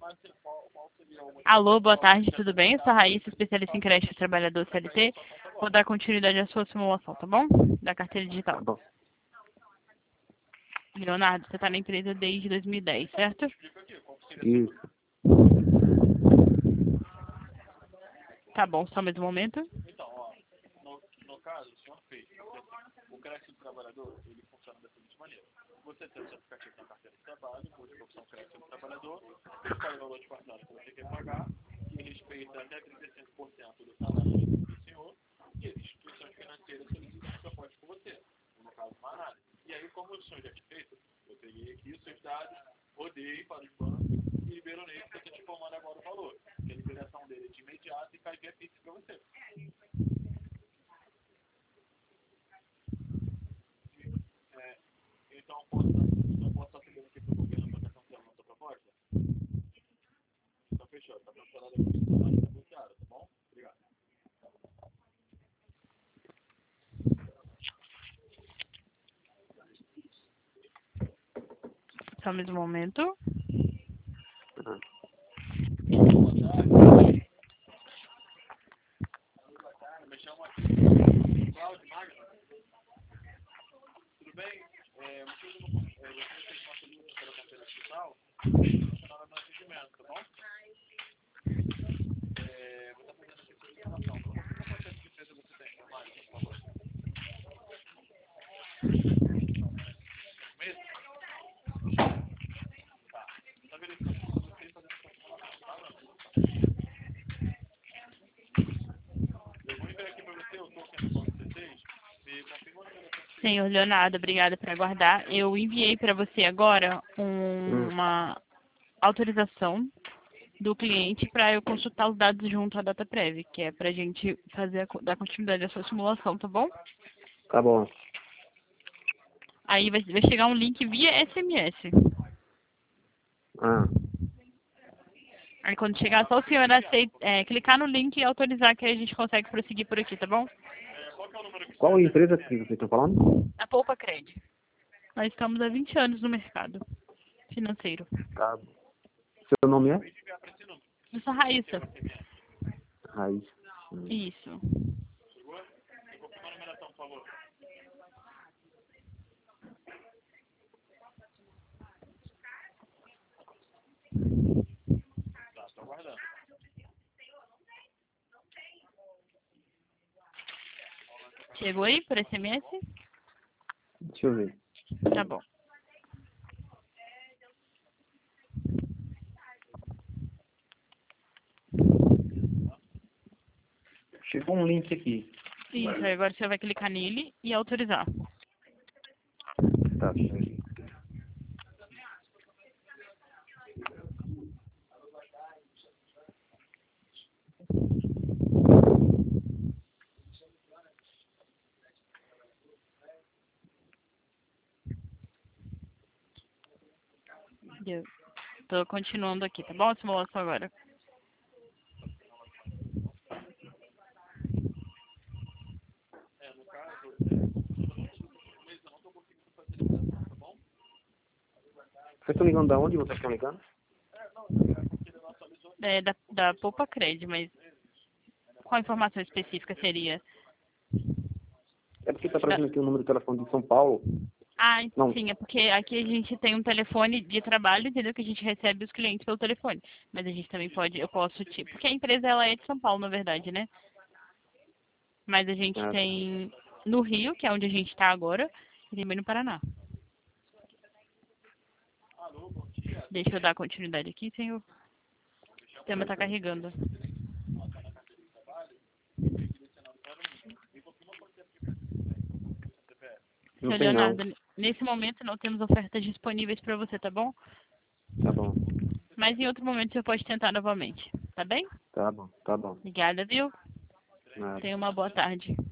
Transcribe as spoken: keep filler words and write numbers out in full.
Alô, boa tarde, tudo bem? Eu sou a Raíssa, especialista em crédito trabalhador C L T. Vou dar continuidade à sua simulação, tá bom? Da carteira digital. Tá bom. Leonardo, você está na empresa desde dois mil e dez, certo? Isso. Tá bom, só mais um momento. Só mais um momento. Uhum. Senhor Leonardo, obrigada por aguardar. Eu enviei para você agora um- Hum. uma autorização do cliente para eu consultar os dados junto à DataPrev, que é para a gente fazer a, co- dar continuidade à sua simulação, tá bom? Tá bom. Aí vai, vai chegar um link via S M S. Ah, Aí quando chegar, só o senhor aceita, é, clicar no link e autorizar que a gente consegue prosseguir por aqui, tá bom? qual empresa que vocês estão falando? A Poupa Cred. Nós estamos há vinte anos no mercado financeiro. Tá. Seu nome é? Eu sou a Raíssa. Raiz. Hum. Isso. Chegou aí por S M S? Deixa eu ver. Tá bom. Chegou um link aqui. Isso, aí agora você vai clicar nele e autorizar. Tá, deixa eu ver. Deu. Tô continuando aqui, tá bom? A simulação agora. Vocês estão ligando da onde vocês estão ligando? É da, da Poupa Cred, mas qual informação específica seria? É porque tá Da- aparecendo aqui o número de telefone de São Paulo. Ah, Não. sim, é porque aqui a gente tem um telefone de trabalho, entendeu? Que a gente recebe os clientes pelo telefone. Mas a gente também pode, eu posso, tipo, porque a empresa ela é de São Paulo, na verdade, né? Mas a gente Ah, tá. tem no Rio, que é onde a gente está agora, e também no Paraná. Deixa eu dar continuidade aqui, senhor. O sistema está carregando. Não Seu tem não. Leonardo, nesse momento não temos ofertas disponíveis para você, tá bom? Tá bom. Mas em outro momento você pode tentar novamente, tá bem? Tá bom. Tá bom. Obrigada, viu? Nada. Tenha uma boa tarde.